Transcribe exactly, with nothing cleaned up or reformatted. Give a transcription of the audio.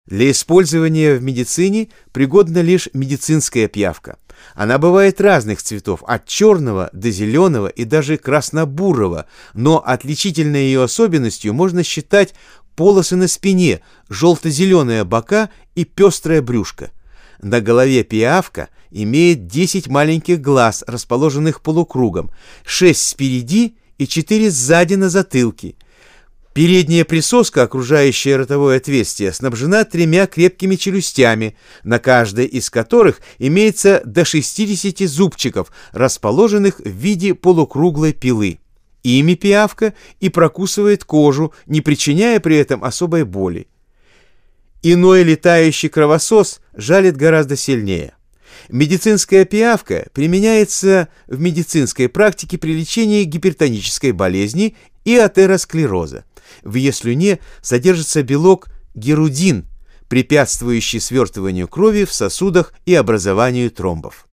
Для использования в медицине пригодна лишь медицинская пиявка. Она бывает разных цветов, от черного до зеленого и даже красно-бурого, но отличительной ее особенностью можно считать полосы на спине, желто-зеленые бока и пестрое брюшко. На голове пиявка имеет десять маленьких глаз, расположенных полукругом, шесть спереди и четыре сзади на затылке. Передняя присоска, окружающая ротовое отверстие, снабжена тремя крепкими челюстями, на каждой из которых имеется до шестидесяти зубчиков, расположенных в виде полукруглой пилы. Ими пиявка и прокусывает кожу, не причиняя при этом особой боли. Иной летающий кровосос жалит гораздо сильнее. Медицинская пиявка применяется в медицинской практике при лечении гипертонической болезни и атеросклероза. В ее слюне содержится белок герудин, препятствующий свертыванию крови в сосудах и образованию тромбов.